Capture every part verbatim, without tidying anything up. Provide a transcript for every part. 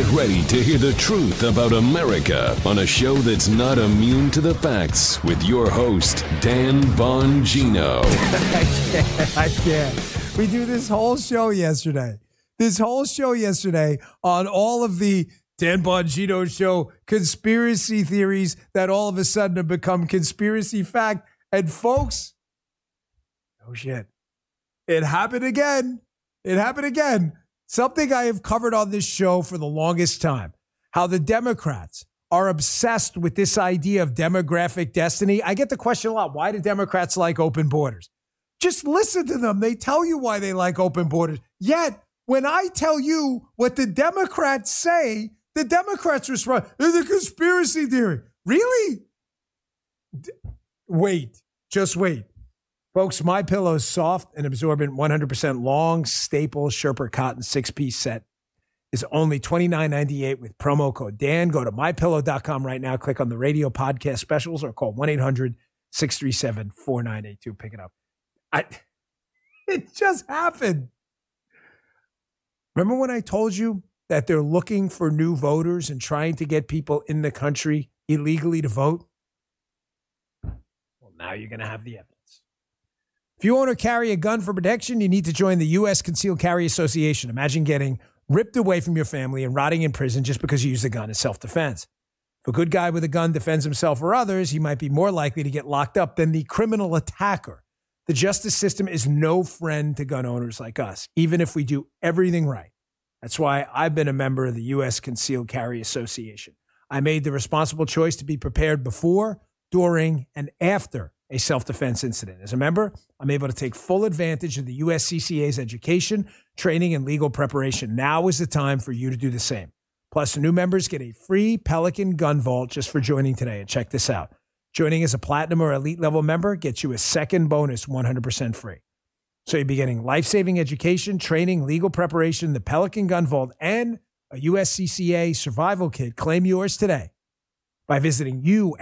Get ready to hear the truth about America on a show that's not immune to the facts with your host, Dan Bongino. I can't. I can't. We do this whole show yesterday. This whole show yesterday on all of the Dan Bongino Show conspiracy theories that all of a sudden have become conspiracy fact. And folks, oh shit, it happened again. It happened again. Something I have covered on this show for the longest time, how the Democrats are obsessed with this idea of demographic destiny. I get the question a lot. Why do Democrats like open borders? Just listen to them. They tell you why they like open borders. Yet, when I tell you what the Democrats say, the Democrats respond, it's a conspiracy theory. Really? D- wait. Just wait. Folks, MyPillow's soft and absorbent one hundred percent long staple Sherpa cotton six-piece set is only twenty-nine ninety-eight with promo code Dan. Go to my pillow dot com right now. Click on the radio podcast specials or call one eight hundred six three seven four nine eight two. Pick it up. I, it just happened. Remember when I told you that they're looking for new voters and trying to get people in the country illegally to vote? Well, now you're going to have the evidence. If you own or carry a gun for protection, you need to join the U S Concealed Carry Association. Imagine getting ripped away from your family and rotting in prison just because you used a gun in self-defense. If a good guy with a gun defends himself or others, he might be more likely to get locked up than the criminal attacker. The justice system is no friend to gun owners like us, even if we do everything right. That's why I've been a member of the U S Concealed Carry Association. I made the responsible choice to be prepared before, during, and after a self-defense incident. As a member, I'm able to take full advantage of the U S C C A's education, training, and legal preparation. Now is the time for you to do the same. Plus, new members get a free Pelican gun vault just for joining today. And check this out. Joining as a platinum or elite level member gets you a second bonus one hundred percent free. So you'll be getting life-saving education, training, legal preparation, the Pelican gun vault, and a U S C C A survival kit. Claim yours today by visiting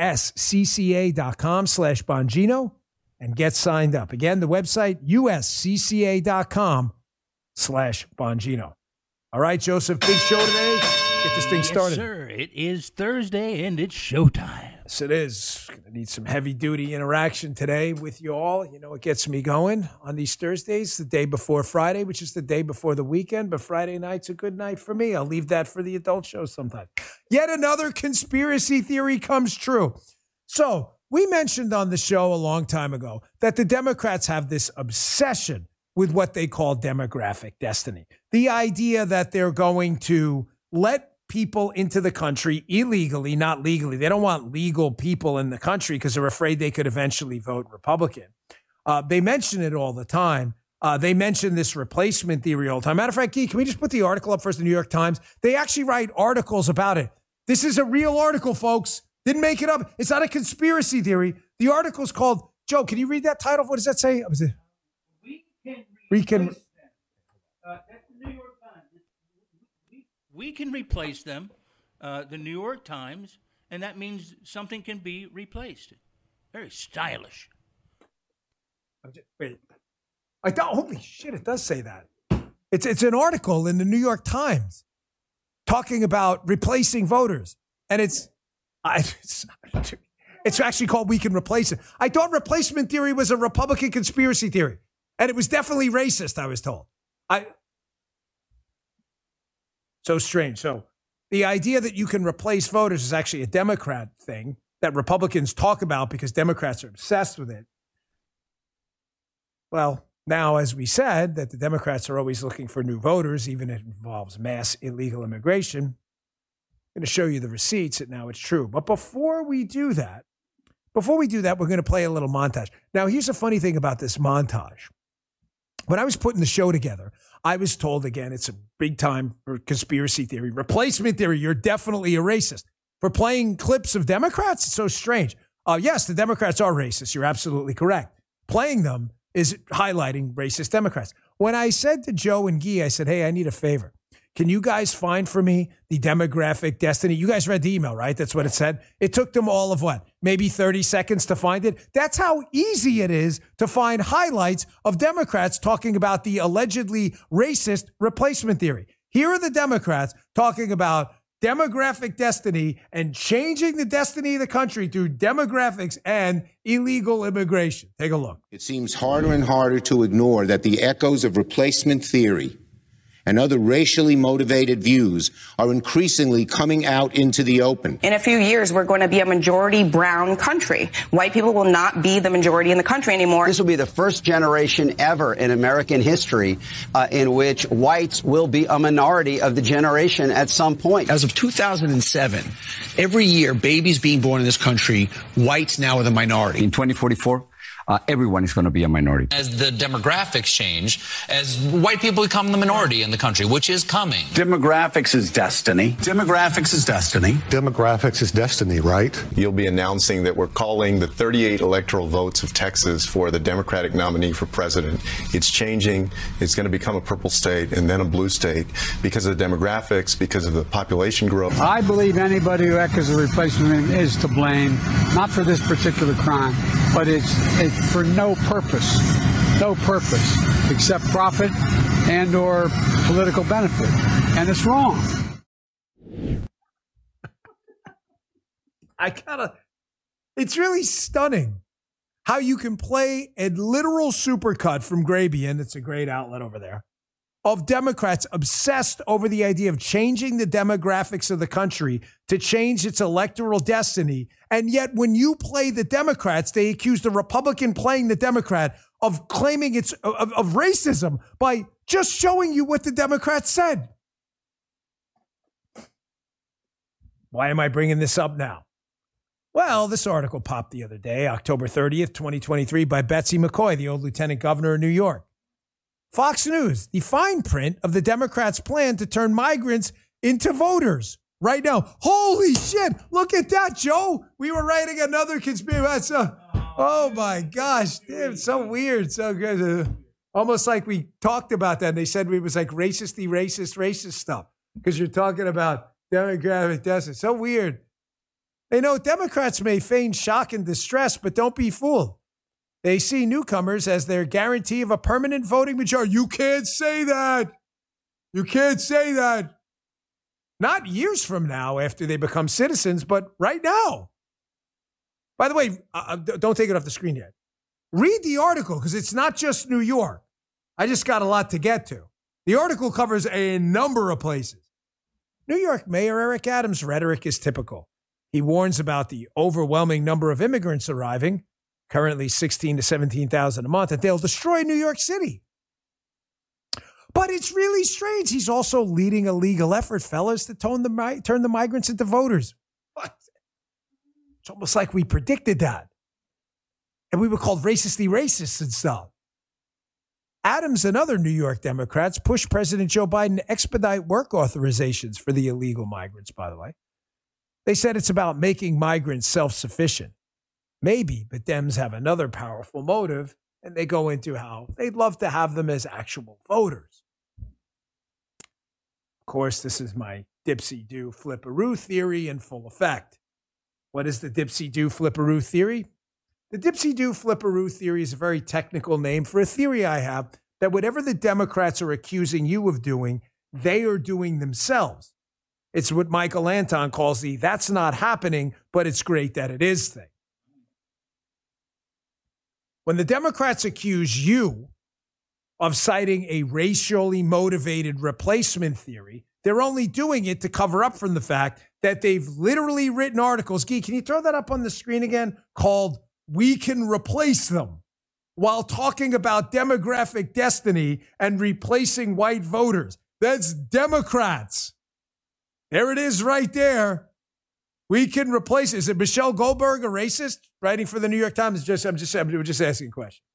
uscca.com slash Bongino and get signed up. Again, the website, uscca.com slash Bongino. All right, Joseph, big show today. Get this thing started. Yes, sir. It is Thursday, and it's showtime. Yes, it is. Going to need some heavy-duty interaction today with you all. You know what gets me going on these Thursdays? The day before Friday, which is the day before the weekend, but Friday night's a good night for me. I'll leave that for the adult show sometime. Yet another conspiracy theory comes true. So we mentioned on the show a long time ago that the Democrats have this obsession with what they call demographic destiny. The idea that they're going to let people into the country illegally, not legally. They don't want legal people in the country because they're afraid they could eventually vote Republican. Uh, they mention it all the time. Uh, they mention this replacement theory all the time. Matter of fact, Guy, can we just put the article up first, the New York Times? They actually write articles about it. This is a real article, folks. Didn't make it up. It's not a conspiracy theory. The article's called, Joe, can you read that title? What does that say? Was it? We can We can. replace them. Uh, that's the New York Times. We, we can replace them, uh, the New York Times, and that means something can be replaced. Very stylish. Wait. I thought, holy shit, it does say that. It's it's an article in the New York Times talking about replacing voters. And it's, I, it's, it's actually called We Can Replace It. I thought replacement theory was a Republican conspiracy theory. And it was definitely racist, I was told. I So strange. So the idea that you can replace voters is actually a Democrat thing that Republicans talk about because Democrats are obsessed with it. Well, now, as we said, that the Democrats are always looking for new voters, even if it involves mass illegal immigration. I'm going to show you the receipts, and now it's true. But before we do that, before we do that, we're going to play a little montage. Now, here's the funny thing about this montage. When I was putting the show together, I was told, again, it's a big time for conspiracy theory. Replacement theory, you're definitely a racist. For playing clips of Democrats, it's so strange. Uh, yes, the Democrats are racist. You're absolutely correct. Playing them is highlighting racist Democrats. When I said to Joe and Guy, I said, hey, I need a favor. Can you guys find for me the demographic destiny? You guys read the email, right? That's what it said. It took them all of what? Maybe thirty seconds to find it. That's how easy it is to find highlights of Democrats talking about the allegedly racist replacement theory. Here are the Democrats talking about demographic destiny and changing the destiny of the country through demographics and illegal immigration. Take a look. It seems harder and harder to ignore that the echoes of replacement theory and other racially motivated views are increasingly coming out into the open. In a few years, we're going to be a majority brown country. White people will not be the majority in the country anymore. This will be the first generation ever in American history uh, in which whites will be a minority of the generation at some point. As of two thousand seven, every year, babies being born in this country, whites now are the minority. In twenty forty-four, Uh, everyone is going to be a minority. As the demographics change, as white people become the minority in the country, which is coming. Demographics is destiny. Demographics is destiny. Demographics is destiny, right? You'll be announcing that we're calling the thirty-eight electoral votes of Texas for the Democratic nominee for president. It's changing. It's going to become a purple state and then a blue state because of the demographics, because of the population growth. I believe anybody who echoes a replacement is to blame, not for this particular crime, but it's, it's for no purpose, no purpose except profit and or political benefit. And it's wrong. I gotta, it's really stunning how you can play a literal supercut from Grabien, it's a great outlet over there, of Democrats obsessed over the idea of changing the demographics of the country to change its electoral destiny. And yet when you play the Democrats, they accuse the Republican playing the Democrat of claiming it's of, of racism by just showing you what the Democrats said. Why am I bringing this up now? Well, this article popped the other day, October thirtieth, twenty twenty-three, by Betsy McCoy, the old lieutenant governor of New York. Fox News, the fine print of the Democrats' plan to turn migrants into voters right now. Holy shit. Look at that, Joe. We were writing another conspiracy. Uh, oh, my gosh. Damn, so weird. So good. Uh, almost like we talked about that. And they said it was like racisty, racist, racist stuff because you're talking about demographic destiny. So weird. They know Democrats may feign shock and distress, but don't be fooled. They see newcomers as their guarantee of a permanent voting majority. You can't say that. You can't say that. Not years from now after they become citizens, but right now. By the way, uh, don't take it off the screen yet. Read the article because it's not just New York. I just got a lot to get to. The article covers a number of places. New York Mayor Eric Adams' rhetoric is typical. He warns about the overwhelming number of immigrants arriving, currently sixteen to seventeen thousand a month, that they'll destroy New York City. But it's really strange. He's also leading a legal effort, fellas, to turn the, turn the migrants into voters. What? It's almost like we predicted that. And we were called racistly racists and stuff. Adams and other New York Democrats pushed President Joe Biden to expedite work authorizations for the illegal migrants, by the way. They said it's about making migrants self-sufficient. Maybe, but Dems have another powerful motive, and they go into how they'd love to have them as actual voters. Of course, this is my dipsy-do flipperoo theory in full effect. What is the dipsy-do flipperoo theory? The dipsy-do flipperoo theory is a very technical name for a theory I have that whatever the Democrats are accusing you of doing, they are doing themselves. It's what Michael Anton calls the "that's not happening, but it's great that it is" thing. When the Democrats accuse you of citing a racially motivated replacement theory, they're only doing it to cover up from the fact that they've literally written articles. Gee, can you throw that up on the screen again? Called "We Can Replace Them," while talking about demographic destiny and replacing white voters. That's Democrats. There it is right there. We can replace. Is it Michelle Goldberg, a racist, writing for the New York Times? Just, I'm just, I'm just asking a question.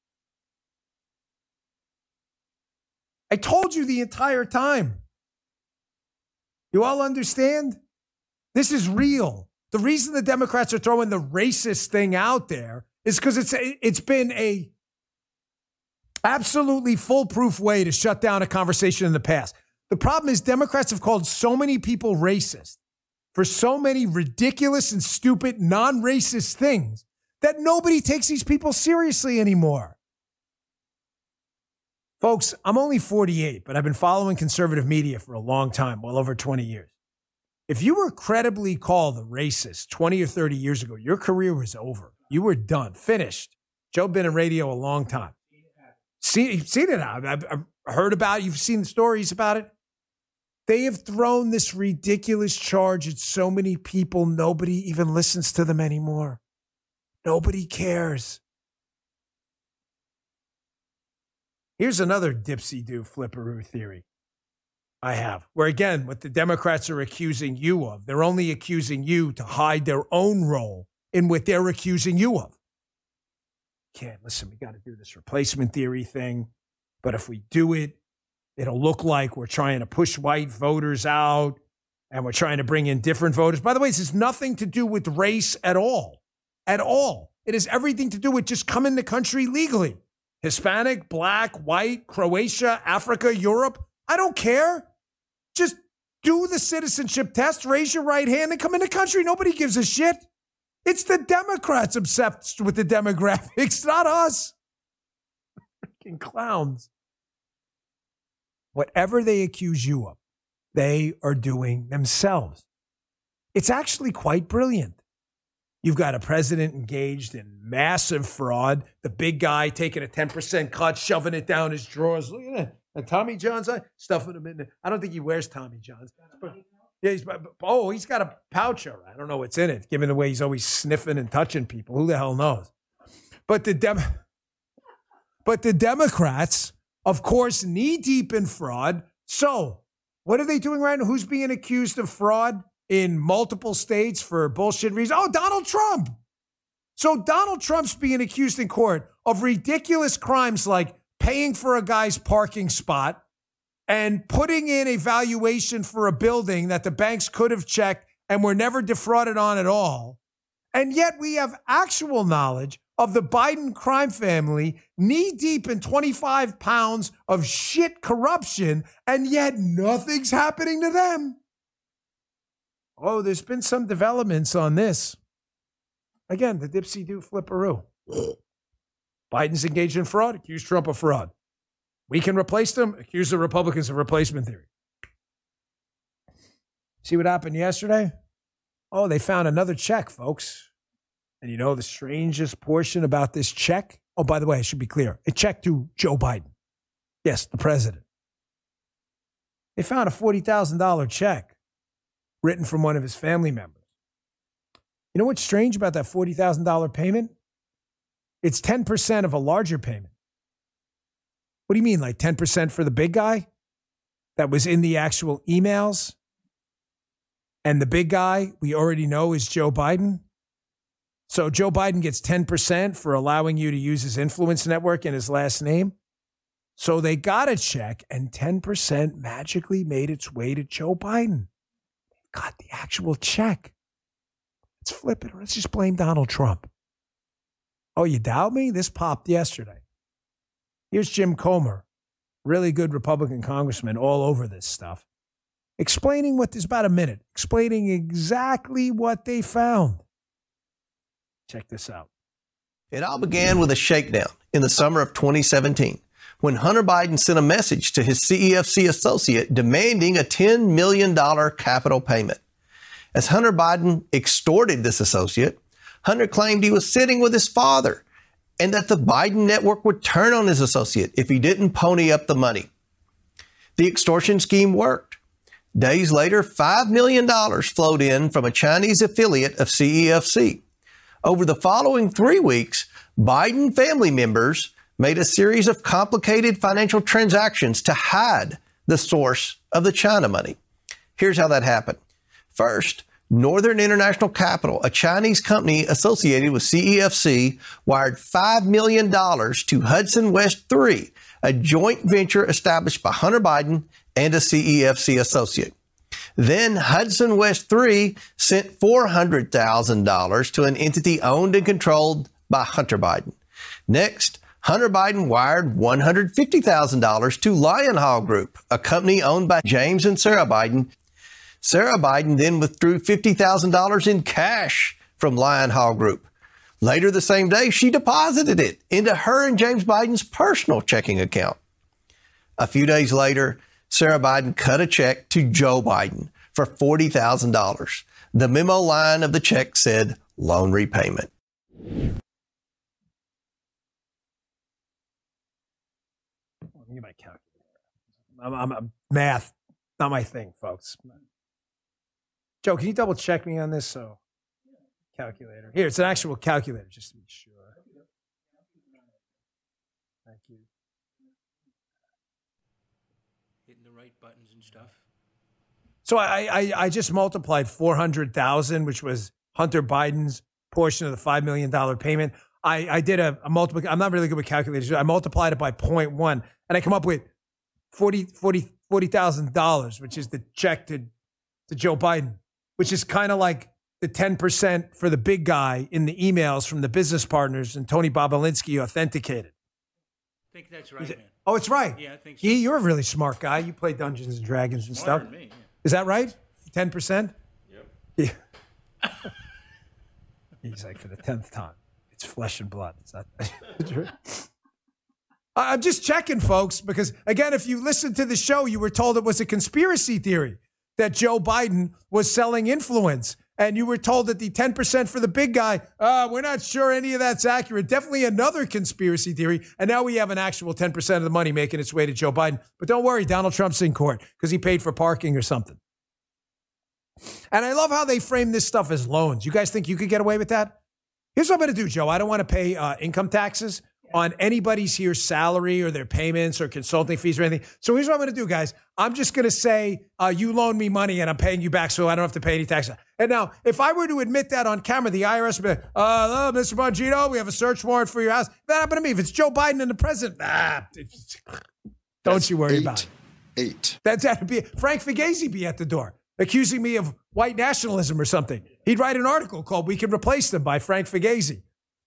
I told you the entire time. You all understand? This is real. The reason the Democrats are throwing the racist thing out there is because it's it's been a absolutely foolproof way to shut down a conversation in the past. The problem is Democrats have called so many people racist for so many ridiculous and stupid non-racist things that nobody takes these people seriously anymore. Folks, I'm only forty-eight, but I've been following conservative media for a long time, well over twenty years. If you were credibly called a racist twenty or thirty years ago, your career was over. You were done, finished. Joe been in radio a long time. See, you've seen it. I've, I've heard about it. You've seen the stories about it. They have thrown this ridiculous charge at so many people, nobody even listens to them anymore. Nobody cares. Here's another dipsy-do flipperoo theory I have, where again, what the Democrats are accusing you of, they're only accusing you to hide their own role in what they're accusing you of. Can't listen, we got to do this replacement theory thing, but if we do it, it'll look like we're trying to push white voters out and we're trying to bring in different voters. By the way, this has nothing to do with race at all, at all. It has everything to do with just coming to the country legally. Hispanic, black, white, Croatia, Africa, Europe. I don't care. Just do the citizenship test, raise your right hand, and come in the country. Nobody gives a shit. It's the Democrats obsessed with the demographics, not us. Freaking clowns. Whatever they accuse you of, they are doing themselves. It's actually quite brilliant. You've got a president engaged in massive fraud, the big guy taking a ten percent cut, shoving it down his drawers. Look at that. And Tommy John's stuffing him in there. I don't think he wears Tommy John's. But, yeah, he's, oh, he's got a pouch. All right. I don't know what's in it, given the way he's always sniffing and touching people. Who the hell knows? But the Dem- but the Democrats, of course, knee-deep in fraud. So what are they doing right now? Who's being accused of fraud in multiple states for bullshit reasons? Oh, Donald Trump. So Donald Trump's being accused in court of ridiculous crimes like paying for a guy's parking spot and putting in a valuation for a building that the banks could have checked and were never defrauded on at all. And yet we have actual knowledge of the Biden crime family knee-deep in twenty-five pounds of shit corruption, and yet nothing's happening to them. Oh, there's been some developments on this. Again, the dipsy-do flipperoo. Biden's engaged in fraud, accuse Trump of fraud. We can replace them, accuse the Republicans of replacement theory. See what happened yesterday? Oh, they found another check, folks. And you know the strangest portion about this check? Oh, by the way, I should be clear. A check to Joe Biden. Yes, the president. They found a forty thousand dollars check written from one of his family members. You know what's strange about that forty thousand dollars payment? It's ten percent of a larger payment. What do you mean, like ten percent for the big guy that was in the actual emails? And the big guy we already know is Joe Biden. So Joe Biden gets ten percent for allowing you to use his influence network and his last name. So they got a check and ten percent magically made its way to Joe Biden. They got the actual check. Let's flip it. Let's just blame Donald Trump. Oh, you doubt me? This popped yesterday. Here's Jim Comer, really good Republican congressman all over this stuff, explaining what there's about a minute, explaining exactly what they found. Check this out. It all began with a shakedown in the summer of twenty seventeen when Hunter Biden sent a message to his C E F C associate demanding a ten million dollars capital payment. As Hunter Biden extorted this associate, Hunter claimed he was sitting with his father and that the Biden network would turn on his associate if he didn't pony up the money. The extortion scheme worked. Days later, five million dollars flowed in from a Chinese affiliate of C E F C. Over the following three weeks, Biden family members made a series of complicated financial transactions to hide the source of the China money. Here's how that happened. First, Northern International Capital, a Chinese company associated with C E F C, wired five million dollars to Hudson West three, a joint venture established by Hunter Biden and a C E F C associate. Then Hudson West three sent four hundred thousand dollars to an entity owned and controlled by Hunter Biden. Next, Hunter Biden wired one hundred fifty thousand dollars to Lion Hall Group, a company owned by James and Sarah Biden. Sarah Biden then withdrew fifty thousand dollars in cash from Lion Hall Group. Later the same day, she deposited it into her and James Biden's personal checking account. A few days later, Sarah Biden cut a check to Joe Biden for for forty thousand dollars. The memo line of the check said loan repayment. Let me get my calculator. I'm, I'm, I'm math, not my thing, folks. Joe, can you double check me on this? So, calculator. Here, it's an actual calculator, just to be sure. Thank you. Hitting the right buttons and stuff. So I, I, I just multiplied four hundred thousand, which was Hunter Biden's portion of the five million dollars payment. I, I did a, a multiple. I'm not really good with calculators. I multiplied it by zero point one, and I come up with forty thousand dollars, which is the check to, to Joe Biden, which is kind of like the ten percent for the big guy in the emails from the business partners and Tony Bobolinsky authenticated. I think that's right, man. Oh, it's right. Yeah, I think so. He, you're a really smart guy. You play Dungeons and Dragons and Smarter stuff. than me, yeah. Is that right? ten percent? Yep. Yeah. He's like, for the tenth time. It's flesh and blood. Is that true? I'm just checking, folks, because, again, if you listened to the show, you were told it was a conspiracy theory that Joe Biden was selling influence. And you were told that the ten percent for the big guy, uh, we're not sure any of that's accurate. Definitely another conspiracy theory. And now we have an actual ten percent of the money making its way to Joe Biden. But don't worry, Donald Trump's in court because he paid for parking or something. And I love how they frame this stuff as loans. You guys think you could get away with that? Here's what I'm going to do, Joe. I don't want to pay uh, income taxes on anybody's here salary or their payments or consulting fees or anything. So here's what I'm going to do, guys. I'm just going to say uh, you loan me money and I'm paying you back so I don't have to pay any taxes. And now, if I were to admit that on camera, the I R S would be like, uh, Mister Bongino, we have a search warrant for your house. That happened to me. If it's Joe Biden and the president, ah, don't That's you worry eight, about it. Eight. That's that would be Frank Fugazi be at the door accusing me of white nationalism or something. He'd write an article called "We Can Replace Them" by Frank Fugazi.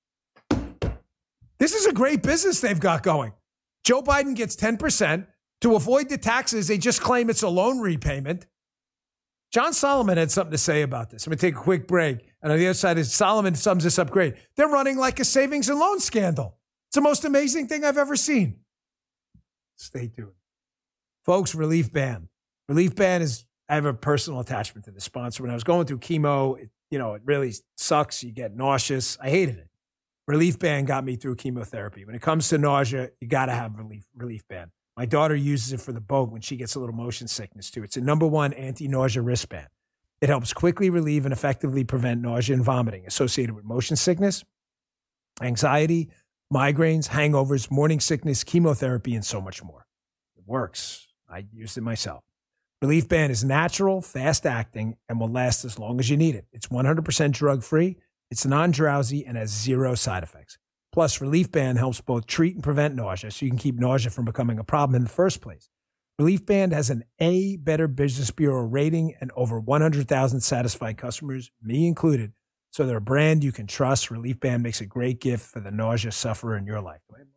This is a great business they've got going. Joe Biden gets ten percent. To avoid the taxes, they just claim it's a loan repayment. John Solomon had something to say about this. I'm going to take a quick break. And on the other side, is Solomon sums this up great. They're running like a savings and loan scandal. It's the most amazing thing I've ever seen. Stay tuned. Folks, Relief Band. Relief Band is, I have a personal attachment to the sponsor. When I was going through chemo, it, you know, it really sucks. You get nauseous. I hated it. Relief Band got me through chemotherapy. When it comes to nausea, you got to have Relief, Relief Band. My daughter uses it for the boat when she gets a little motion sickness too. It's a number one anti-nausea wristband. It helps quickly relieve and effectively prevent nausea and vomiting associated with motion sickness, anxiety, migraines, hangovers, morning sickness, chemotherapy, and so much more. It works. I used it myself. Relief Band is natural, fast-acting, and will last as long as you need it. It's one hundred percent drug-free. It's non-drowsy and has zero side effects. Plus, Relief Band helps both treat and prevent nausea, so you can keep nausea from becoming a problem in the first place. Relief Band has an A Better Business Bureau rating and over one hundred thousand satisfied customers, me included. So they're a brand you can trust. Relief Band makes a great gift for the nausea sufferer in your life.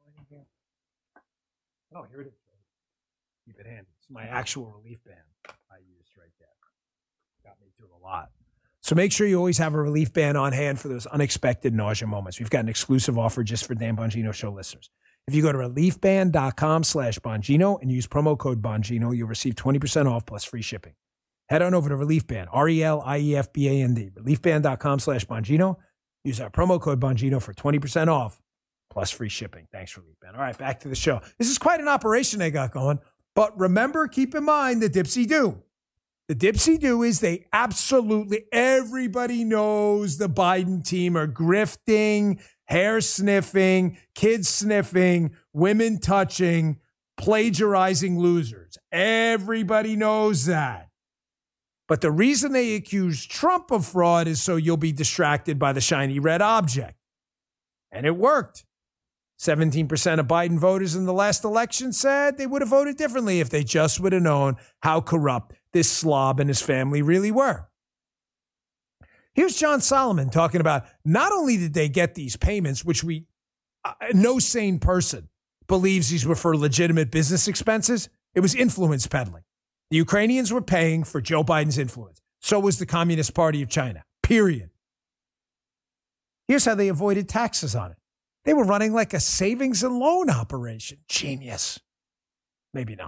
Oh, here it is. Keep it handy. It's my actual Relief Band I used right there. Got me through a lot. So make sure you always have a Relief Band on hand for those unexpected nausea moments. We've got an exclusive offer just for Dan Bongino Show listeners. If you go to reliefband.com slash Bongino and use promo code Bongino, you'll receive twenty percent off plus free shipping. Head on over to Relief Band, R E L I E F B A N D, reliefband.com slash Bongino. Use our promo code Bongino for twenty percent off plus free shipping. Thanks, Relief Band. All right, back to the show. This is quite an operation they got going. But remember, keep in mind the dipsy-do. The dipsy-do is they absolutely, everybody knows the Biden team are grifting, hair sniffing, kids sniffing, women touching, plagiarizing losers. Everybody knows that. But the reason they accuse Trump of fraud is so you'll be distracted by the shiny red object. And it worked. seventeen percent of Biden voters in the last election said they would have voted differently if they just would have known how corrupt this slob and his family really were. Here's John Solomon talking about not only did they get these payments, which we, uh, no sane person believes these were for legitimate business expenses. It was influence peddling. The Ukrainians were paying for Joe Biden's influence. So was the Communist Party of China, period. Here's how they avoided taxes on it. They were running like a savings and loan operation. Genius. Maybe not.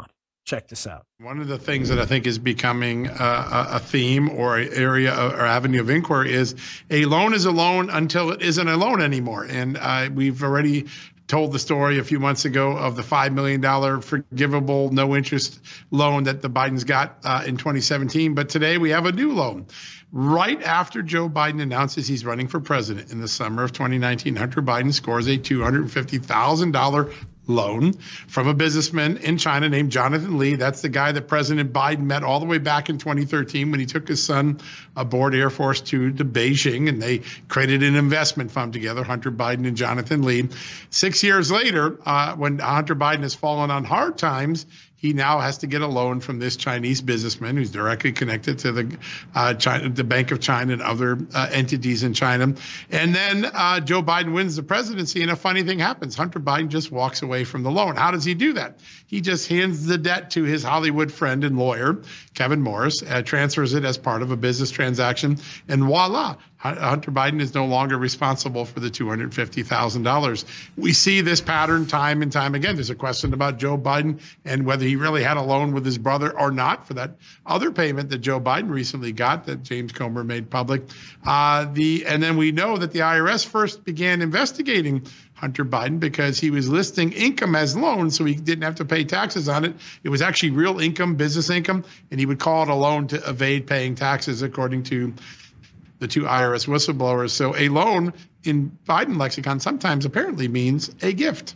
Check this out. One of the things that I think is becoming a, a theme or an area or avenue of inquiry is a loan is a loan until it isn't a loan anymore. And uh, we've already told the story a few months ago of the five million dollars forgivable, no interest loan that the Bidens got uh, in twenty seventeen. But today we have a new loan. Right after Joe Biden announces he's running for president in the summer of twenty nineteen, Hunter Biden scores a two hundred fifty thousand dollars loan from a businessman in China named Jonathan Lee. That's the guy that President Biden met all the way back in twenty thirteen when he took his son aboard Air Force Two to Beijing, and they created an investment fund together, Hunter Biden and Jonathan Lee. Six years later, uh, when Hunter Biden has fallen on hard times, he now has to get a loan from this Chinese businessman who's directly connected to the uh, China, the Bank of China and other uh, entities in China. And then uh, Joe Biden wins the presidency, and a funny thing happens. Hunter Biden just walks away from the loan. How does he do that? He just hands the debt to his Hollywood friend and lawyer, Kevin Morris, uh, transfers it as part of a business transaction, and voila, Hunter Biden is no longer responsible for the two hundred fifty thousand dollars. We see this pattern time and time again. There's a question about Joe Biden and whether he really had a loan with his brother or not for that other payment that Joe Biden recently got that James Comer made public. Uh, the and then we know that the I R S first began investigating Hunter Biden because he was listing income as loan, so he didn't have to pay taxes on it. It was actually real income, business income, and he would call it a loan to evade paying taxes, according to the two I R S whistleblowers. So a loan in Biden lexicon sometimes apparently means a gift.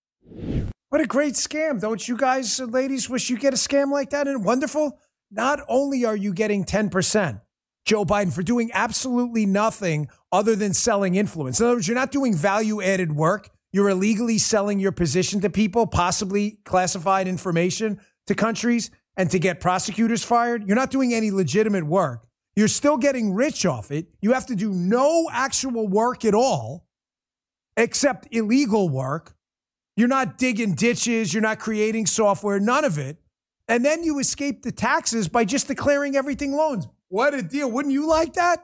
What a great scam. Don't you guys, ladies, wish you get a scam like that? And wonderful. Not only are you getting ten percent, Joe Biden, for doing absolutely nothing other than selling influence. In other words, you're not doing value-added work. You're illegally selling your position to people, possibly classified information to countries, and to get prosecutors fired. You're not doing any legitimate work. You're still getting rich off it. You have to do no actual work at all, except illegal work. You're not digging ditches. You're not creating software, none of it. And then you escape the taxes by just declaring everything loans. What a deal. Wouldn't you like that?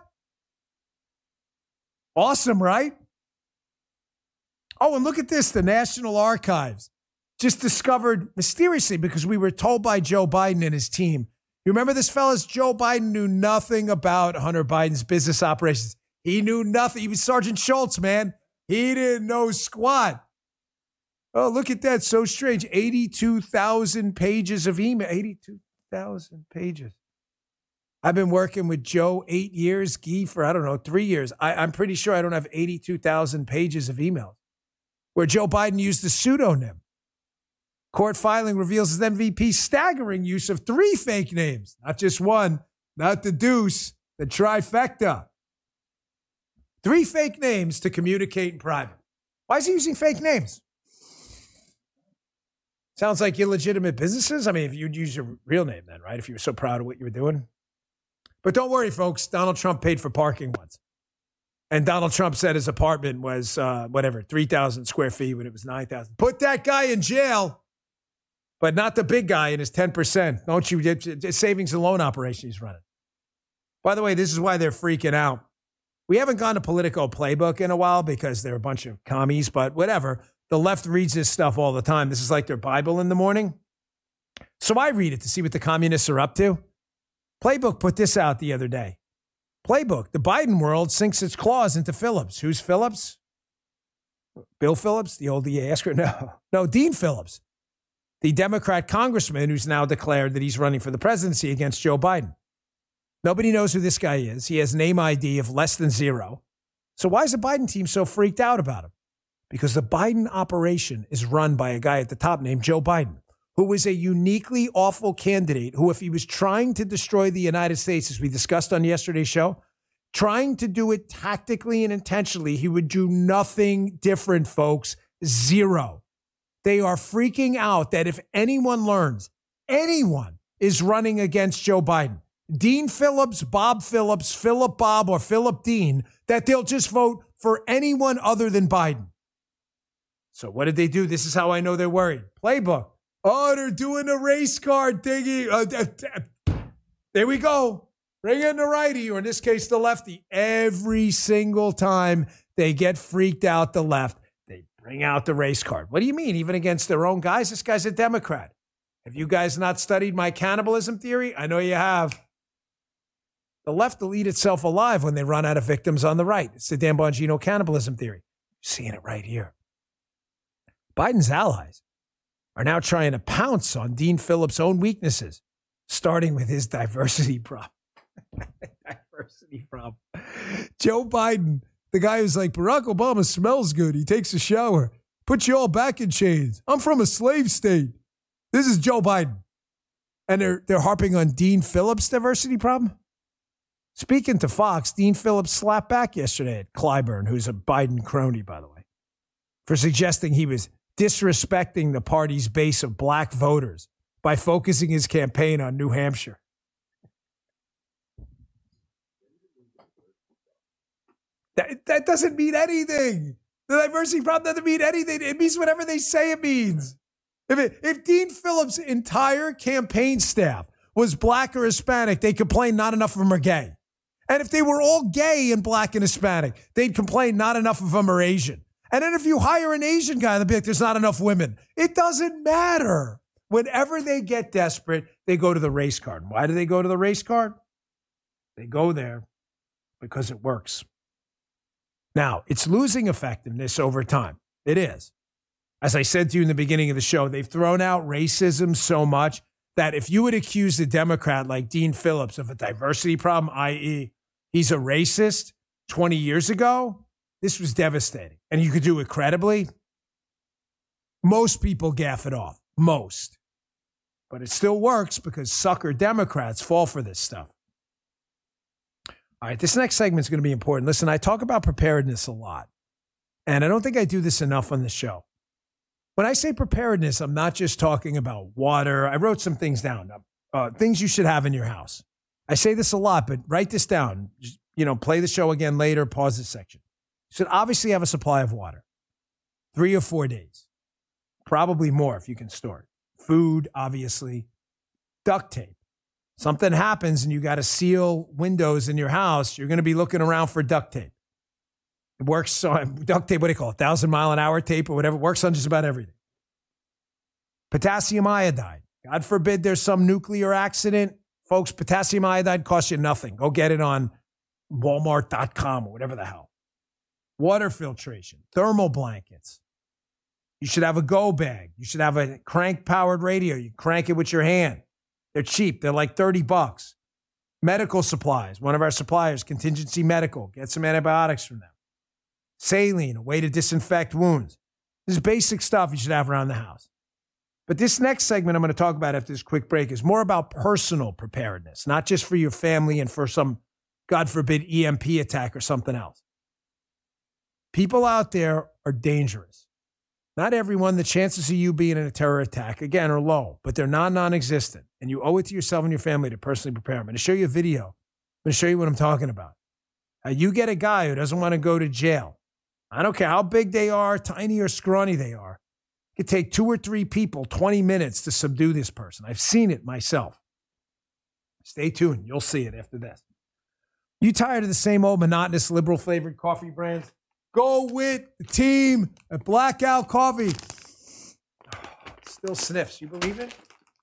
Awesome, right? Oh, and look at this. The National Archives just discovered mysteriously, because we were told by Joe Biden and his team. You remember this, fellas? Joe Biden knew nothing about Hunter Biden's business operations. He knew nothing. He was Sergeant Schultz, man. He didn't know squat. Oh, look at that. So strange. eighty-two thousand pages of email. eighty-two thousand pages. I've been working with Joe eight years, Guy for, I don't know, three years. I, I'm pretty sure I don't have eighty-two thousand pages of emails where Joe Biden used the pseudonym. Court filing reveals his M V P's staggering use of three fake names. Not just one, not the deuce, the trifecta. Three fake names to communicate in private. Why is he using fake names? Sounds like illegitimate businesses. I mean, if you'd use your real name then, right? If you were so proud of what you were doing. But don't worry, folks. Donald Trump paid for parking once. And Donald Trump said his apartment was, uh, whatever, three thousand square feet when it was nine thousand. Put that guy in jail. But not the big guy in his ten percent. Don't you? It's savings and loan operation he's running. By the way, this is why they're freaking out. We haven't gone to Politico Playbook in a while because they're a bunch of commies, but whatever. The left reads this stuff all the time. This is like their Bible in the morning. So I read it to see what the communists are up to. Playbook put this out the other day. Playbook, the Biden world sinks its claws into Phillips. Who's Phillips? Bill Phillips, the old Oscar? No, no, Dean Phillips, the Democrat congressman who's now declared that he's running for the presidency against Joe Biden. Nobody knows who this guy is. He has name I D of less than zero. So why is the Biden team so freaked out about him? Because the Biden operation is run by a guy at the top named Joe Biden, who is a uniquely awful candidate who, if he was trying to destroy the United States, as we discussed on yesterday's show, trying to do it tactically and intentionally, he would do nothing different, folks. Zero. They are freaking out that if anyone learns, anyone is running against Joe Biden, Dean Phillips, Bob Phillips, Philip Bob, or Philip Dean, that they'll just vote for anyone other than Biden. So what did they do? This is how I know they're worried. Playbook. Oh, they're doing a race card thingy. Uh, there we go. Bring in the righty, or in this case, the lefty. Every single time they get freaked out, the left, they bring out the race card. What do you mean? Even against their own guys? This guy's a Democrat. Have you guys not studied my cannibalism theory? I know you have. The left will eat itself alive when they run out of victims on the right. It's the Dan Bongino cannibalism theory. You're seeing it right here. Biden's allies are now trying to pounce on Dean Phillips' own weaknesses, starting with his diversity problem. diversity problem. Joe Biden, the guy who's like, Barack Obama smells good. He takes a shower. Put you all back in chains. I'm from a slave state. This is Joe Biden. And they're, they're harping on Dean Phillips' diversity problem? Speaking to Fox, Dean Phillips slapped back yesterday at Clyburn, who's a Biden crony, by the way, for suggesting he was disrespecting the party's base of black voters by focusing his campaign on New Hampshire. That, that doesn't mean anything. The diversity problem doesn't mean anything. It means whatever they say it means. If, it, if Dean Phillips' entire campaign staff was black or Hispanic, they complain not enough of them are gay. And if they were all gay and black and Hispanic, they'd complain not enough of them are Asian. And then if you hire an Asian guy, they'll be like, there's not enough women. It doesn't matter. Whenever they get desperate, they go to the race card. Why do they go to the race card? They go there because it works. Now, it's losing effectiveness over time. It is. As I said to you in the beginning of the show, they've thrown out racism so much that if you would accuse a Democrat like Dean Phillips of a diversity problem, that is he's a racist twenty years ago, this was devastating. And you could do it credibly. Most people gaff it off. Most. But it still works because sucker Democrats fall for this stuff. All right, this next segment is going to be important. Listen, I talk about preparedness a lot, and I don't think I do this enough on the show. When I say preparedness, I'm not just talking about water. I wrote some things down, uh, things you should have in your house. I say this a lot, but write this down. Just, you know, play the show again later, pause this section. You should obviously have a supply of water, three or four days, probably more if you can store it. Food, obviously, duct tape. Something happens and you got to seal windows in your house, you're going to be looking around for duct tape. It works on duct tape, what do you call it? Thousand mile an hour tape or whatever. It works on just about everything. Potassium iodide. God forbid there's some nuclear accident. Folks, potassium iodide costs you nothing. Go get it on walmart dot com or whatever the hell. Water filtration. Thermal blankets. You should have a go bag. You should have a crank-powered radio. You crank it with your hand. They're cheap. They're like thirty bucks. Medical supplies. One of our suppliers, Contingency Medical. Get some antibiotics from them. Saline, a way to disinfect wounds. This is basic stuff you should have around the house. But this next segment I'm going to talk about after this quick break is more about personal preparedness, not just for your family and for some, God forbid, E M P attack or something else. People out there are dangerous. Not everyone. The chances of you being in a terror attack, again, are low, but they're not non-existent. And you owe it to yourself and your family to personally prepare. I'm going to show you a video. I'm going to show you what I'm talking about. Uh, you get a guy who doesn't want to go to jail. I don't care how big they are, tiny or scrawny they are. It could take two or three people twenty minutes to subdue this person. I've seen it myself. Stay tuned. You'll see it after this. You tired of the same old monotonous liberal-flavored coffee brands? Go with the team at Blackout Coffee. Still sniffs. You believe it?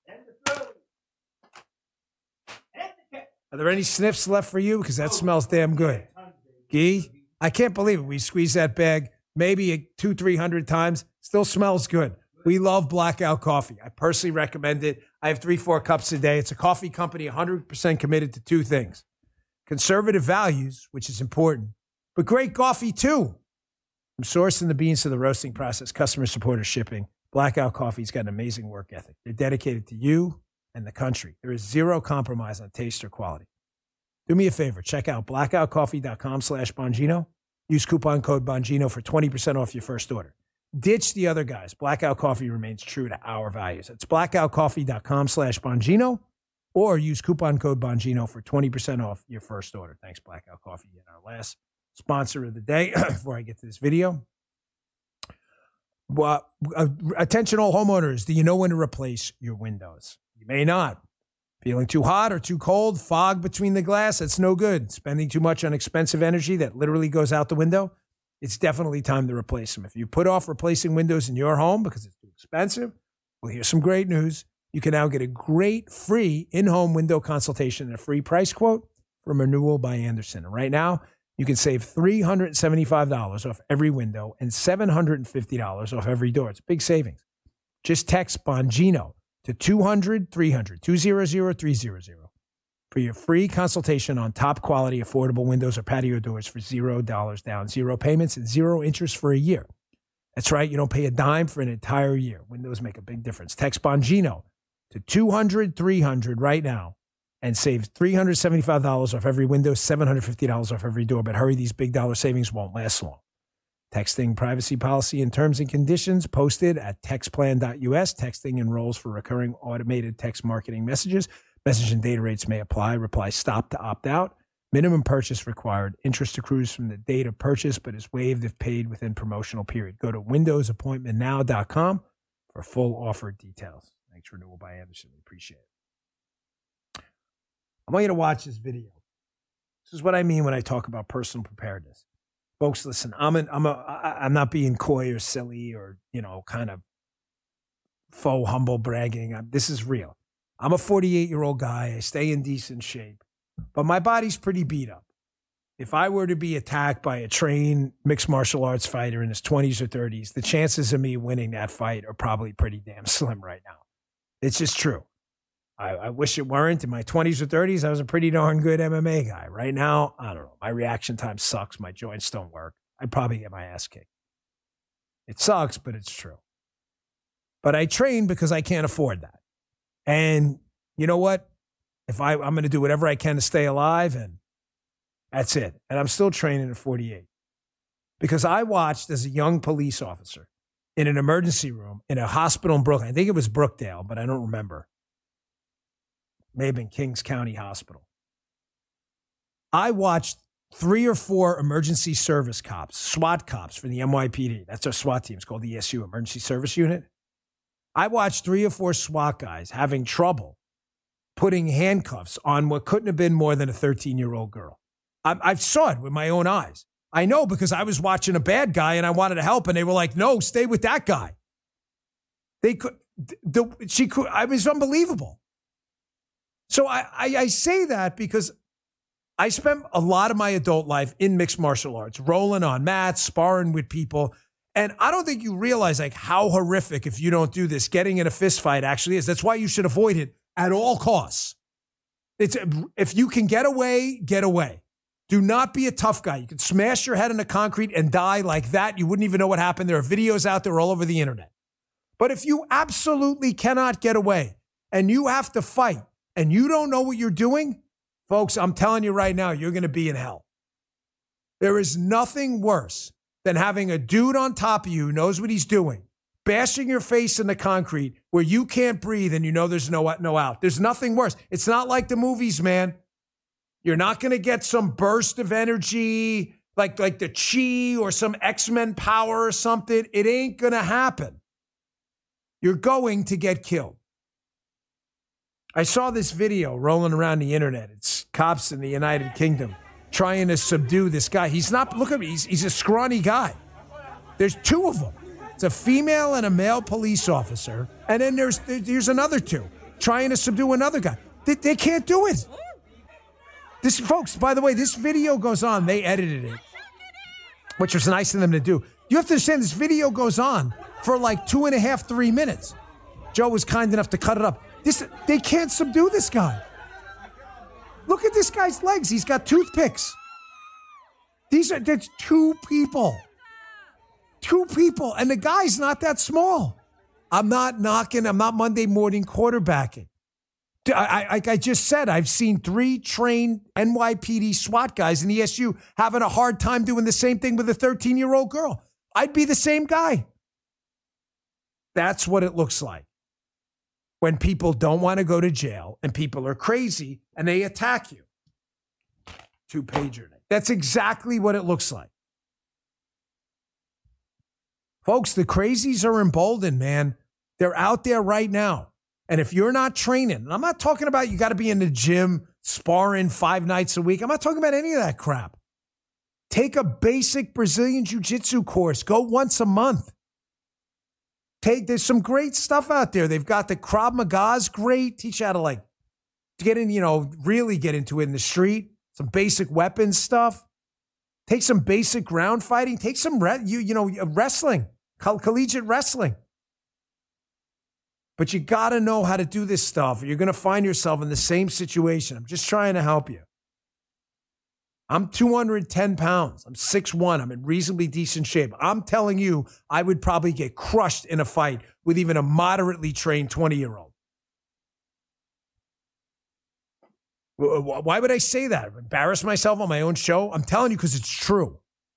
Are there any sniffs left for you? Because that smells damn good. Gee, I can't believe it. We squeezed that bag maybe two, three hundred times. Still smells good. We love Blackout Coffee. I personally recommend it. I have three, four cups a day. It's a coffee company one hundred percent committed to two things. Conservative values, which is important, but great coffee too. From sourcing the beans to the roasting process, customer support or shipping, Blackout Coffee's got an amazing work ethic. They're dedicated to you and the country. There is zero compromise on taste or quality. Do me a favor. Check out blackout coffee dot com slash Bongino. Use coupon code Bongino for twenty percent off your first order. Ditch the other guys. Blackout Coffee remains true to our values. It's blackout coffee dot com slash Bongino or use coupon code Bongino for twenty percent off your first order. Thanks, Blackout Coffee. And our last sponsor of the day before I get to this video. Well, uh, attention all homeowners. Do you know when to replace your windows? You may not. Feeling too hot or too cold, fog between the glass, that's no good. Spending too much on expensive energy that literally goes out the window, it's definitely time to replace them. If you put off replacing windows in your home because it's too expensive, well, here's some great news. You can now get a great free in-home window consultation and a free price quote from Renewal by Andersen. And right now, you can save three hundred seventy-five dollars off every window and seven hundred fifty dollars off every door. It's a big savings. Just text Bongino to two hundred, three hundred, two hundred, three hundred for your free consultation on top quality affordable windows or patio doors for zero dollars down, zero payments, and zero interest for a year. That's right. You don't pay a dime for an entire year. Windows make a big difference. Text Bongino to two hundred, three hundred right now and save three hundred seventy-five dollars off every window, seven hundred fifty dollars off every door. But hurry, these big dollar savings won't last long. Texting privacy policy and terms and conditions posted at textplan dot U S. Texting enrolls for recurring automated text marketing messages. Message and data rates may apply. Reply stop to opt out. Minimum purchase required. Interest accrues from the date of purchase but is waived if paid within promotional period. Go to windows appointment now dot com for full offer details. Thanks, Renewal by Andersen. We appreciate it. I want you to watch this video. This is what I mean when I talk about personal preparedness. Folks, listen, I'm an, I'm a, I'm not being coy or silly or, you know, kind of faux humble bragging. I'm, this is real. I'm a forty-eight-year-old guy. I stay in decent shape, but my body's pretty beat up. If I were to be attacked by a trained mixed martial arts fighter in his twenties or thirties, the chances of me winning that fight are probably pretty damn slim right now. It's just true. I, I wish it weren't. In my twenties or thirties, I was a pretty darn good M M A guy. Right now, I don't know. My reaction time sucks. My joints don't work. I'd probably get my ass kicked. It sucks, but it's true. But I train because I can't afford that. And you know what? If I, I'm going to do whatever I can to stay alive, and that's it. And I'm still training at forty-eight. Because I watched as a young police officer in an emergency room in a hospital in Brooklyn. I think it was Brookdale, but I don't remember. May have been Kings County Hospital. I watched three or four emergency service cops, SWAT cops for the N Y P D. That's our SWAT team. It's called the E S U, Emergency Service Unit. I watched three or four SWAT guys having trouble putting handcuffs on what couldn't have been more than a thirteen-year-old girl. I, I saw it with my own eyes. I know because I was watching a bad guy and I wanted to help, and they were like, "No, stay with that guy." They could. The, she could. I was unbelievable. So I, I, I say that because I spent a lot of my adult life in mixed martial arts, rolling on mats, sparring with people. And I don't think you realize like how horrific, if you don't do this, getting in a fist fight actually is. That's why you should avoid it at all costs. It's if you can get away, get away. Do not be a tough guy. You can smash your head in the concrete and die like that. You wouldn't even know what happened. There are videos out there all over the internet. But if you absolutely cannot get away and you have to fight and you don't know what you're doing, folks, I'm telling you right now, you're going to be in hell. There is nothing worse than having a dude on top of you who knows what he's doing, bashing your face in the concrete where you can't breathe and you know there's no, no out. There's nothing worse. It's not like the movies, man. You're not going to get some burst of energy like, like the Chi or some X-Men power or something. It ain't going to happen. You're going to get killed. I saw this video rolling around the internet. It's cops in the United Kingdom trying to subdue this guy. He's not, look at me, he's, he's a scrawny guy. There's two of them. It's a female and a male police officer. And then there's there's another two trying to subdue another guy. They, they can't do it. This, folks, by the way, this video goes on. They edited it, which was nice of them to do. You have to understand this video goes on for like two and a half, three minutes. Joe was kind enough to cut it up. This, they can't subdue this guy. Look at this guy's legs. He's got toothpicks. These are, that's two people. Two people. And the guy's not that small. I'm not knocking. I'm not Monday morning quarterbacking. I, I, like I just said, I've seen three trained N Y P D SWAT guys in the E S U having a hard time doing the same thing with a thirteen-year-old girl. I'd be the same guy. That's what it looks like when people don't want to go to jail and people are crazy and they attack you. Two-pager. That's exactly what it looks like. Folks, the crazies are emboldened, man. They're out there right now. And if you're not training, and I'm not talking about you got to be in the gym sparring five nights a week. I'm not talking about any of that crap. Take a basic Brazilian Jiu-Jitsu course. Go once a month. Take, there's some great stuff out there. They've got the Krav Maga's great. Teach you how to like to get in, you know, really get into it in the street. Some basic weapons stuff. Take some basic ground fighting. Take some, re- you, you know, wrestling, coll- collegiate wrestling. But you got to know how to do this stuff, or you're going to find yourself in the same situation. I'm just trying to help you. I'm two hundred ten pounds. I'm six one. I'm in reasonably decent shape. I'm telling you, I would probably get crushed in a fight with even a moderately trained twenty-year-old. Why would I say that? Embarrass myself on my own show? I'm telling you because it's true.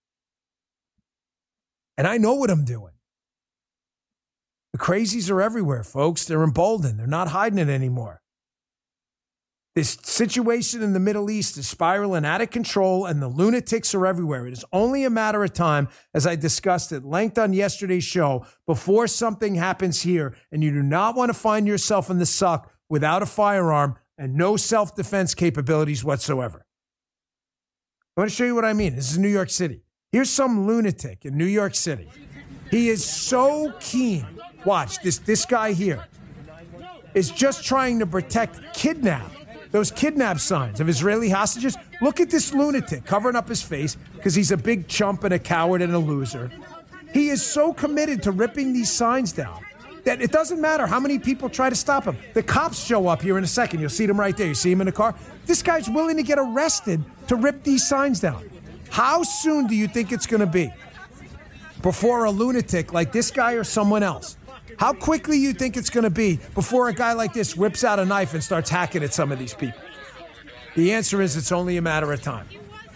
And I know what I'm doing. The crazies are everywhere, folks. They're emboldened. They're not hiding it anymore. This situation in the Middle East is spiraling out of control, and the lunatics are everywhere. It is only a matter of time, as I discussed at length on yesterday's show, before something happens here, and you do not want to find yourself in the suck without a firearm and no self-defense capabilities whatsoever. I want to show you what I mean. This is New York City. Here's some lunatic in New York City. He is so keen. Watch, this, this guy here is just trying to protect kidnap. Those kidnap signs of Israeli hostages. Look at this lunatic covering up his face because he's a big chump and a coward and a loser. He is so committed to ripping these signs down that it doesn't matter how many people try to stop him. The cops show up here in a second. You'll see them right there. You see him in the car. This guy's willing to get arrested to rip these signs down. How soon do you think it's going to be before a lunatic like this guy or someone else? How quickly you think it's going to be before a guy like this whips out a knife and starts hacking at some of these people? The answer is it's only a matter of time.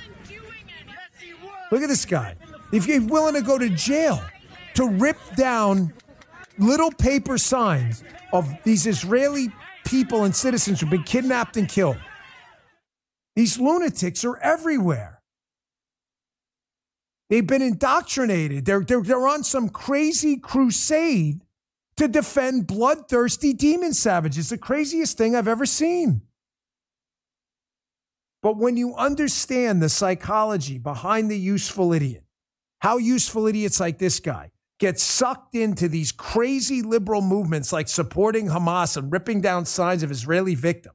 Look at this guy. If you're willing to go to jail to rip down little paper signs of these Israeli people and citizens who've been kidnapped and killed. These lunatics are everywhere. They've been indoctrinated. They're, they're, they're on some crazy crusade to defend bloodthirsty demon savages. The craziest thing I've ever seen. But when you understand the psychology behind the useful idiot, how useful idiots like this guy get sucked into these crazy liberal movements like supporting Hamas and ripping down signs of Israeli victims.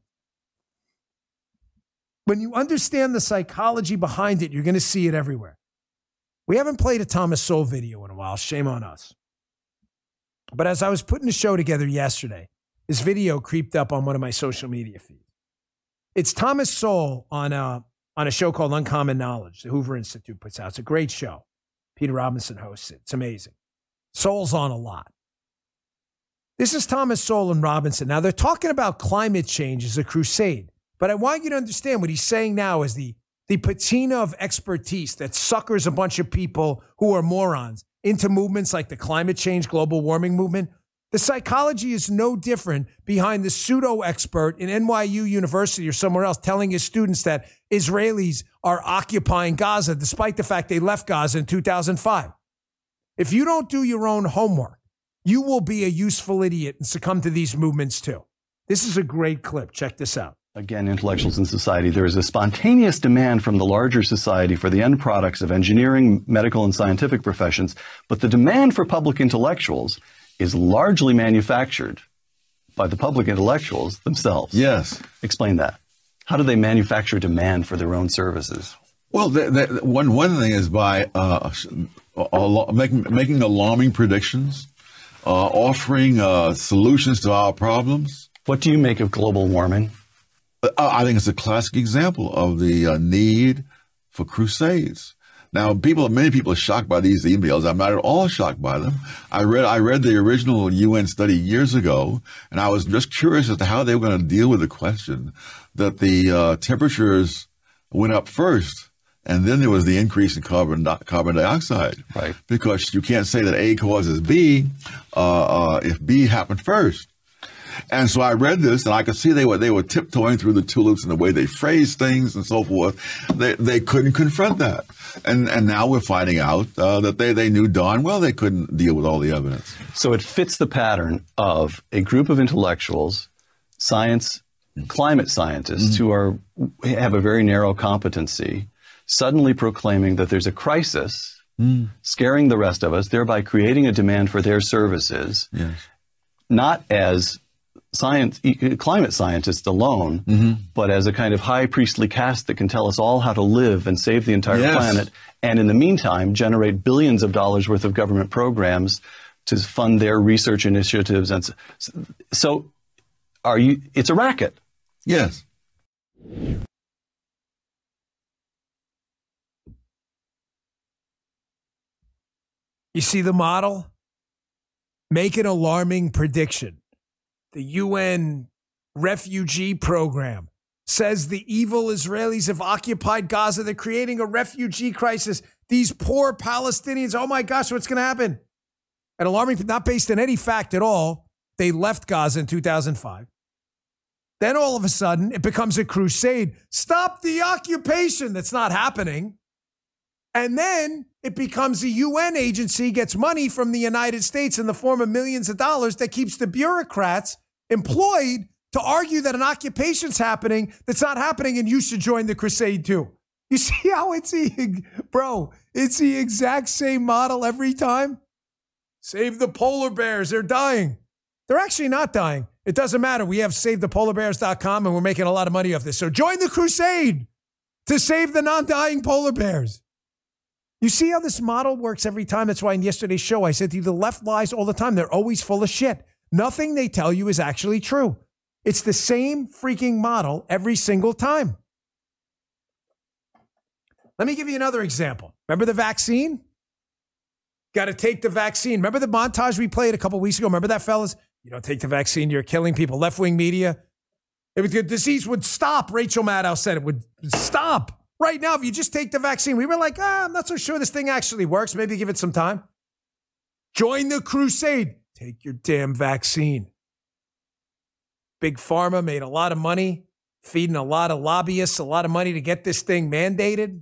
When you understand the psychology behind it, you're going to see it everywhere. We haven't played a Thomas Sowell video in a while. Shame on us. But as I was putting the show together yesterday, this video creeped up on one of my social media feeds. It's Thomas Sowell on a, on a show called Uncommon Knowledge, the Hoover Institute puts out. It's a great show. Peter Robinson hosts it. It's amazing. Sowell's on a lot. This is Thomas Sowell and Robinson. Now, they're talking about climate change as a crusade. But I want you to understand what he's saying now is the, the patina of expertise that suckers a bunch of people who are morons into movements like the climate change, global warming movement. The psychology is no different behind the pseudo-expert in N Y U University or somewhere else telling his students that Israelis are occupying Gaza despite the fact they left Gaza in two thousand five. If you don't do your own homework, you will be a useful idiot and succumb to these movements too. This is a great clip. Check this out. Again, intellectuals in society, there is a spontaneous demand from the larger society for the end products of engineering, medical, and scientific professions, but the demand for public intellectuals is largely manufactured by the public intellectuals themselves. Yes. Explain that. How do they manufacture demand for their own services? Well, the, the, one one thing is by uh, making making alarming predictions, uh, offering uh, solutions to our problems. What do you make of global warming? I think it's a classic example of the uh, need for crusades. Now, people, many people are shocked by these emails. I'm not at all shocked by them. I read, I read the original U N study years ago, and I was just curious as to how they were going to deal with the question that the uh, temperatures went up first, and then there was the increase in carbon carbon dioxide. Right. Because you can't say that A causes B uh, uh, if B happened first. And so I read this, and I could see they were they were tiptoeing through the tulips and the way they phrased things and so forth. They they couldn't confront that, and and now we're finding out uh, that they they knew darn well they couldn't deal with all the evidence. So it fits the pattern of a group of intellectuals, science, climate scientists mm-hmm. who are have a very narrow competency, suddenly proclaiming that there's a crisis mm. scaring the rest of us, thereby creating a demand for their services, yes. not as science, climate scientists alone, mm-hmm. but as a kind of high priestly caste that can tell us all how to live and save the entire yes. planet, and in the meantime, generate billions of dollars worth of government programs to fund their research initiatives. And so, so are you, it's a racket. Yes. You see the model? Make an alarming prediction. The U N refugee program says the evil Israelis have occupied Gaza. They're creating a refugee crisis. These poor Palestinians, oh my gosh, what's going to happen? An alarming, not based on any fact at all. They left Gaza in two thousand five. Then all of a sudden, it becomes a crusade. Stop the occupation. That's not happening. And then it becomes a U N agency, gets money from the United States in the form of millions of dollars that keeps the bureaucrats employed to argue that an occupation's happening that's not happening, and you should join the crusade too. You see how it's the, bro, it's the exact same model every time? Save the polar bears. They're dying. They're actually not dying. It doesn't matter. We have save the polar bears dot com and we're making a lot of money off this. So join the crusade to save the non-dying polar bears. You see how this model works every time? That's why in yesterday's show, I said to you, the left lies all the time. They're always full of shit. Nothing they tell you is actually true. It's the same freaking model every single time. Let me give you another example. Remember the vaccine? Got to take the vaccine. Remember the montage we played a couple weeks ago? Remember that, fellas? You don't take the vaccine, you're killing people. Left-wing media. If the disease would stop, Rachel Maddow said it would stop. Right now, if you just take the vaccine, we were like, ah, I'm not so sure this thing actually works. Maybe give it some time. Join the crusade. Take your damn vaccine. Big Pharma made a lot of money, feeding a lot of lobbyists, a lot of money to get this thing mandated.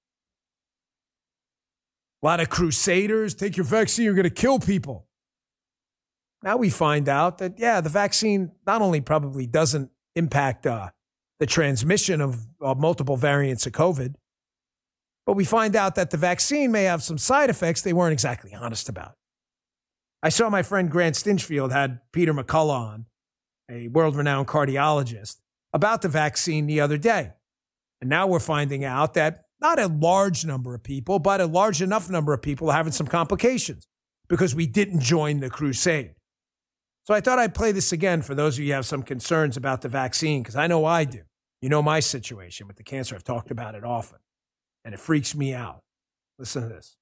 A lot of crusaders. Take your vaccine, you're going to kill people. Now we find out that, yeah, the vaccine not only probably doesn't impact uh, the transmission of uh, multiple variants of COVID, but we find out that the vaccine may have some side effects they weren't exactly honest about. I saw my friend Grant Stinchfield had Peter McCullough on, a world-renowned cardiologist, about the vaccine the other day. And now we're finding out that not a large number of people, but a large enough number of people are having some complications because we didn't join the crusade. So I thought I'd play this again for those of you who have some concerns about the vaccine, because I know I do. You know my situation with the cancer. I've talked about it often, and it freaks me out. Listen to this.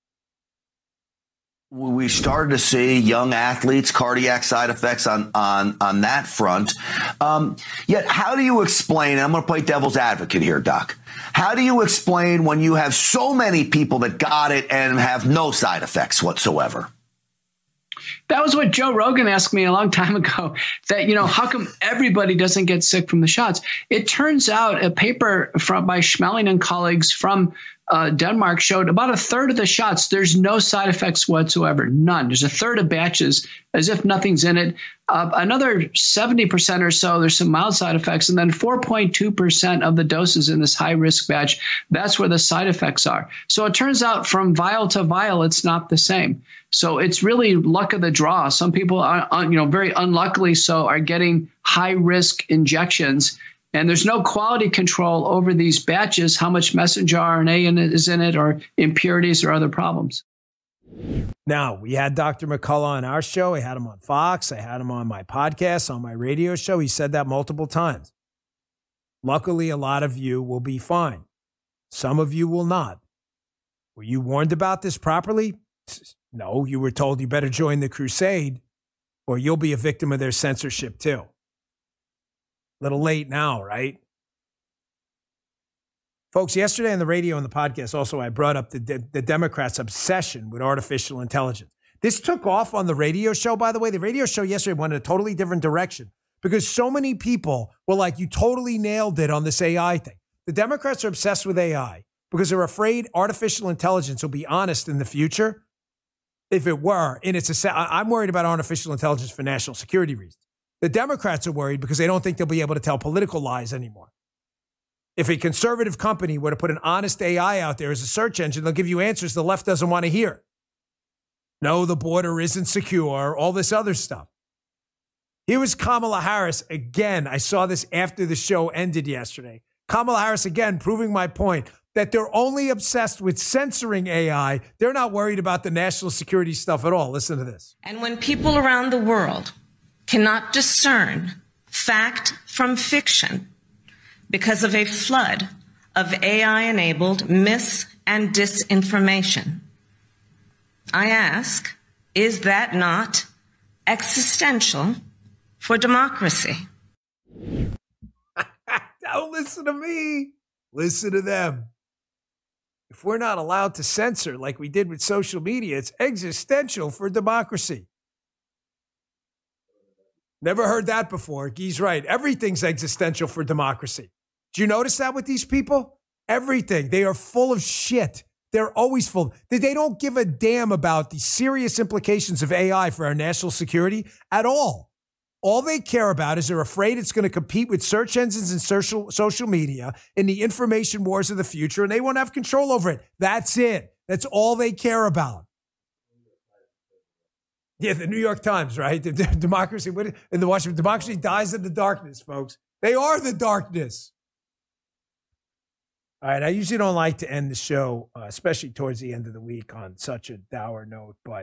We started to see young athletes, cardiac side effects on on on that front. Um, yet, how do you explain, and I'm going to play devil's advocate here, Doc. How do you explain when you have so many people that got it and have no side effects whatsoever? That was what Joe Rogan asked me a long time ago, that, you know, how come everybody doesn't get sick from the shots? It turns out a paper from by Schmeling and colleagues from uh, Denmark showed about a third of the shots, there's no side effects whatsoever, none. There's a third of batches as if nothing's in it. Uh, another seventy percent or so, there's some mild side effects. And then four point two percent of the doses in this high-risk batch, that's where the side effects are. So it turns out from vial to vial, it's not the same. So it's really luck of the draw. Some people, are, you know, very unluckily so, are getting high-risk injections. And there's no quality control over these batches, how much messenger R N A in it is in it, or impurities or other problems. Now, we had Doctor McCullough on our show. I had him on Fox. I had him on my podcast, on my radio show. He said that multiple times. Luckily, a lot of you will be fine. Some of you will not. Were you warned about this properly? No, you were told you better join the crusade or you'll be a victim of their censorship too. Little late now, right? Folks, yesterday on the radio and the podcast, also, I brought up the, de- the Democrats' obsession with artificial intelligence. This took off on the radio show, by the way. The radio show yesterday went in a totally different direction because so many people were like, you totally nailed it on this A I thing. The Democrats are obsessed with A I because they're afraid artificial intelligence will be honest in the future. If it were, and it's a, I'm worried about artificial intelligence for national security reasons. The Democrats are worried because they don't think they'll be able to tell political lies anymore. If a conservative company were to put an honest A I out there as a search engine, they'll give you answers the left doesn't want to hear. No, the border isn't secure, all this other stuff. Here was Kamala Harris again. I saw this after the show ended yesterday. Kamala Harris again proving my point that they're only obsessed with censoring A I. They're not worried about the national security stuff at all. Listen to this. And when people around the world cannot discern fact from fiction because of a flood of A I-enabled mis- and disinformation, I ask, is that not existential for democracy? Don't listen to me. Listen to them. If we're not allowed to censor like we did with social media, it's existential for democracy. Never heard that before. Guy's right. Everything's existential for democracy. Do you notice that with these people? Everything. They are full of shit. They're always full. They don't give a damn about the serious implications of A I for our national security at all. All they care about is they're afraid it's going to compete with search engines and social, social media in the information wars of the future, and they won't have control over it. That's it. That's all they care about. Yeah, the New York Times, right? The, the democracy, in the Washington, democracy dies in the darkness, folks. They are the darkness. All right, I usually don't like to end the show, uh, especially towards the end of the week, on such a dour note, but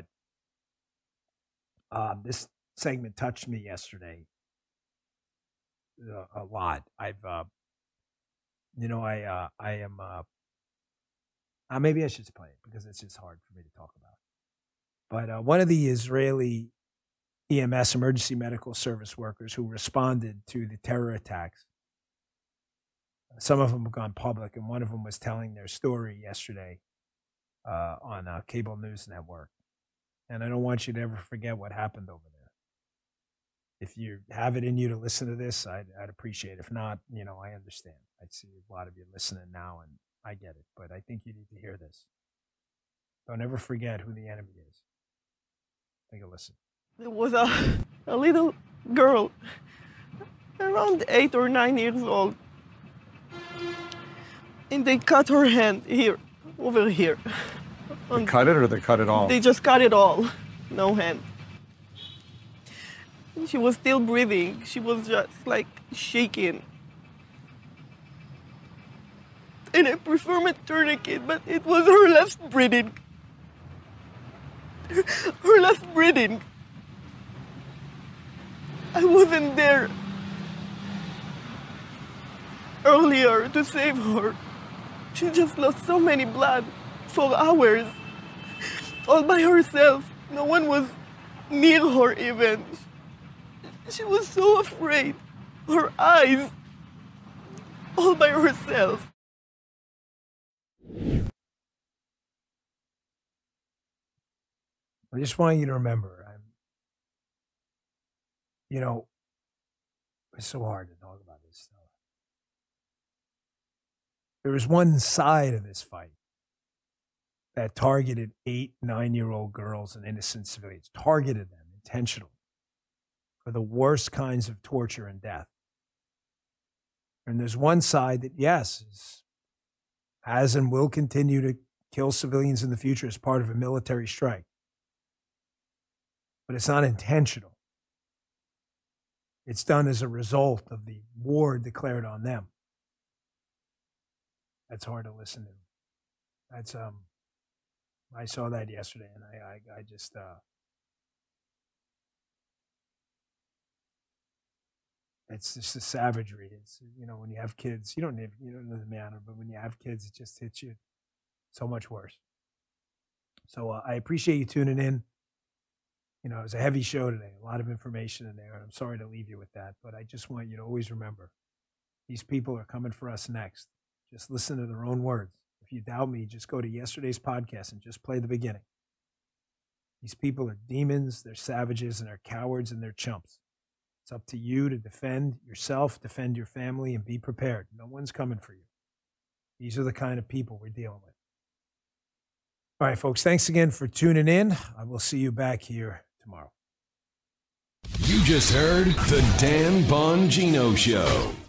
um, this segment touched me yesterday uh, a lot. I've, uh, you know, I, uh, I am, uh, uh, maybe I should just play it because it's just hard for me to talk about. But uh, one of the Israeli E M S, emergency medical service workers who responded to the terror attacks, some of them have gone public, and one of them was telling their story yesterday uh, on a cable news network. And I don't want you to ever forget what happened over there. If you have it in you to listen to this, I'd, I'd appreciate it. If not, you know, I understand. I see a lot of you listening now, and I get it. But I think you need to hear this. Don't ever forget who the enemy is. Take a listen. There was a, a little girl, around eight or nine years old. And they cut her hand here, over here. They cut it or they cut it all? They just cut it all. No hand. She was still breathing. She was just like shaking. And I performed a tourniquet, but it was her last breathing. Her last breathing. I wasn't there earlier to save her. She just lost so many blood for hours, all by herself. No one was near her even. She was so afraid. Her eyes, all by herself. I just want you to remember, I'm, you know, it's so hard to talk about this stuff. There was one side of this fight that targeted eight, nine-year-old girls and innocent civilians, targeted them intentionally for the worst kinds of torture and death. And there's one side that, yes, is, has and will continue to kill civilians in the future as part of a military strike. But it's not intentional. It's done as a result of the war declared on them. That's hard to listen to. That's um. I saw that yesterday, and I I, I just uh. It's just the savagery. It's, you know, when you have kids, you don't have, you don't know the matter, but when you have kids, it just hits you so much worse. So uh, I appreciate you tuning in. You know, it was a heavy show today, a lot of information in there, and I'm sorry to leave you with that, but I just want you to always remember, these people are coming for us next. Just listen to their own words. If you doubt me, just go to yesterday's podcast and just play the beginning. These people are demons, they're savages, and they're cowards, and they're chumps. It's up to you to defend yourself, defend your family, and be prepared. No one's coming for you. These are the kind of people we're dealing with. All right, folks, thanks again for tuning in. I will see you back here tomorrow. You just heard The Dan Bongino Show.